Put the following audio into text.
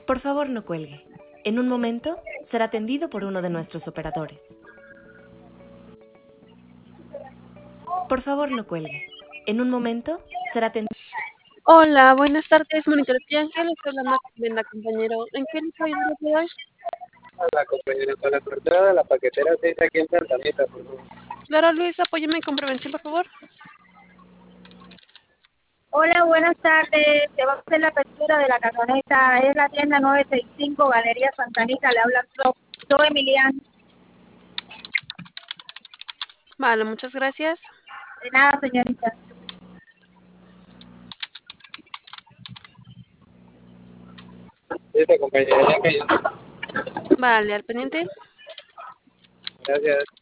Por favor, no cuelgue. En un momento será atendido por uno de nuestros operadores. Por favor, no cuelgue. En un momento será atendido. Hola, buenas tardes, Monitor Ángel. Estoy hablando con Brenda, compañero. ¿En qué le puedo ayudar el día de hoy? Hola, compañero, con la apertura de la paquetera 6 aquí en Santa Anita, por favor. Claro, Luis, apóyeme con prevención, por favor. Hola, buenas tardes. Se va a hacer la apertura de la camioneta. Es la tienda 965, Galería Santa Anita. Le habla Zoe Emiliano. Vale, muchas gracias. De nada, señorita. Listo, compañero, ya cayó. Vale, al pendiente. Gracias.